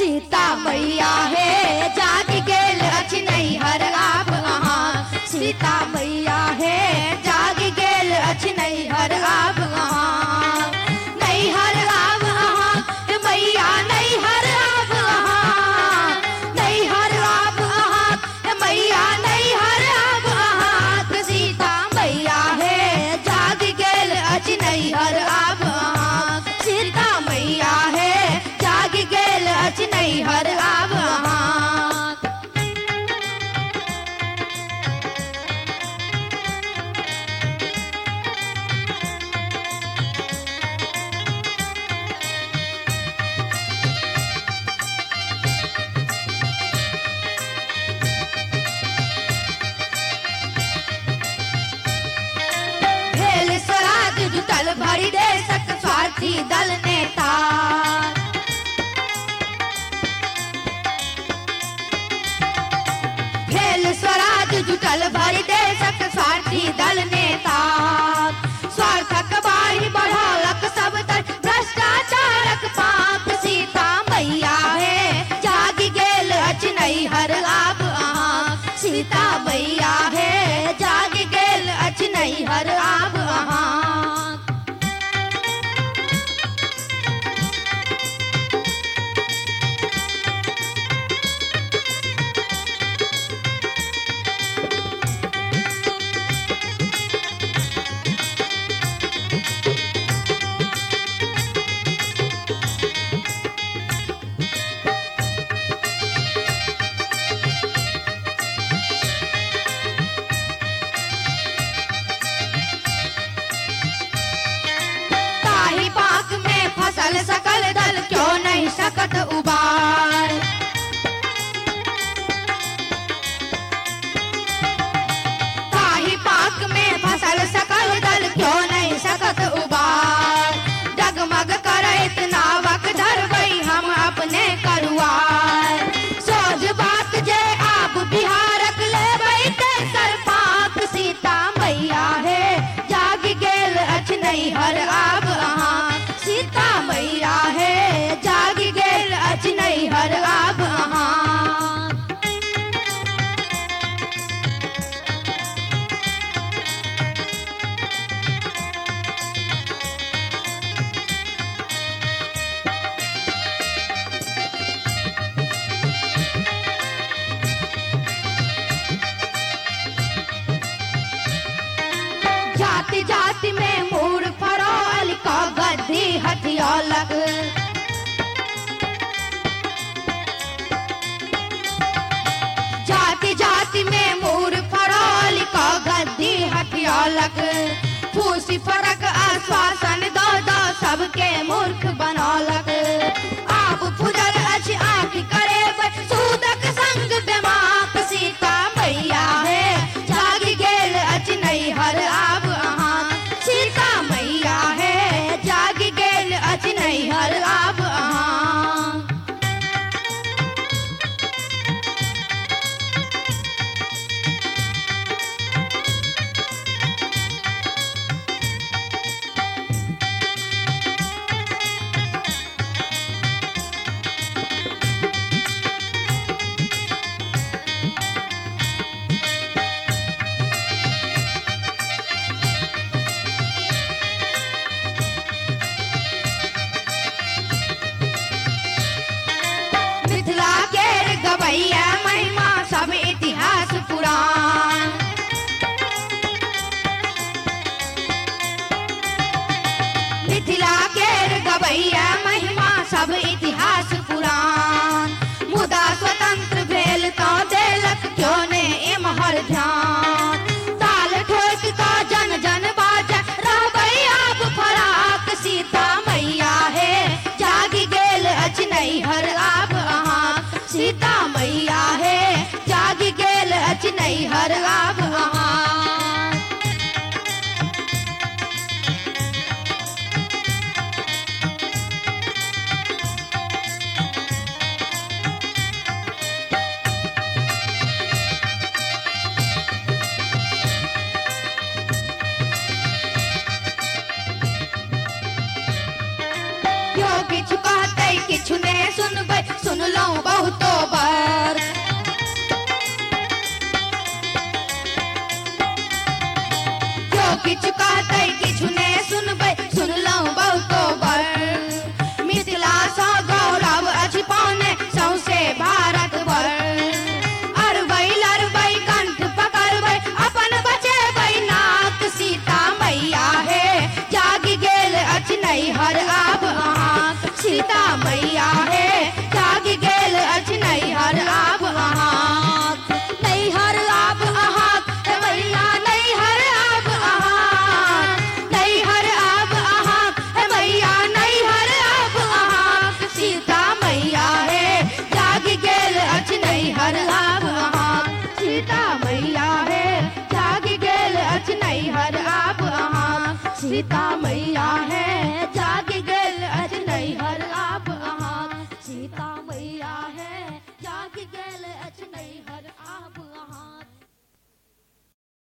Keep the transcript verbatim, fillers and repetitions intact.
सीता मैया हे जाग गेल अछि नैहर आब अहाँ। सीता मैया हे जाग गेल अछि नैहर आब अहाँ। नैहर आब अहाँ मैया नैहर आब अहाँ। नैहर आब अहाँ मैया नैहर आब अहाँ। सीता मैया हे जाग गेल अछि नैहर आब अहाँ। सीता मैया हे जाग गेल अछि नैहर आब अहाँ। भेल स्वराज जुटल भरि देशक स्वार्थी दल नेता। भेल स्वराज जुटल भरि देशक स्वार्थी दल नेता। स्वार्थक बाढ़ि बढ़ौलक सब तर भ्रष्टाचारक पाप। सीता मैया हे जाग गेल अछि नैहर आब अहाँ। सीता मैया हे जाग गेल अछि नैहर आब अहाँ। ताही पाक में फसल सकल दल क्यों नहीं सकत उबार। ताही पाक में फसल सकल दल क्यों नहीं सकत उबार। जगमग करैत नावक धरबै हम अपने करुआर। सोझ बात जे आब बिहारक लेबै तेसर पाक। सीता मैया हे जाग गेल अछि नैहर आब अहाँ। सीता मैया हे जाग गेल अछि नैहर आब अहाँ। जाति जाति में मूर फरोल का गद्दी हथियालक। जाति जाति में मूर फरोल का गद्दी हथियालक। फूसी फरक आश्वासन दो दो सबके मूर्ख बनौलक। आप फुजल अछि आँख करेबै सूदक संग बेमाक। सीता मैया हे जाग गेल अछि नैहर आब अहाँ। सीता मैया हे जाग गेल अछि नैहर आब अहाँ। मिथिला केर गवैया महिमा सब इतिहास पुराण। मिथिला केर गवैया महिमा सब इतिहास पुराण। मुदा स्वतंत्र भेल तो देलक क्यों ने एम्हर ध्यान। ताल ठोक का जन जन बाजा रहबै आब फराक। सीता मैया हे जाग गेल अछि नैहर आब अहाँ। सीता मैया हे जाग गेल अछि नैहर आब अहाँ। किछु कहतै किछु ने सुनबै सुनलहुँ सीता मैया है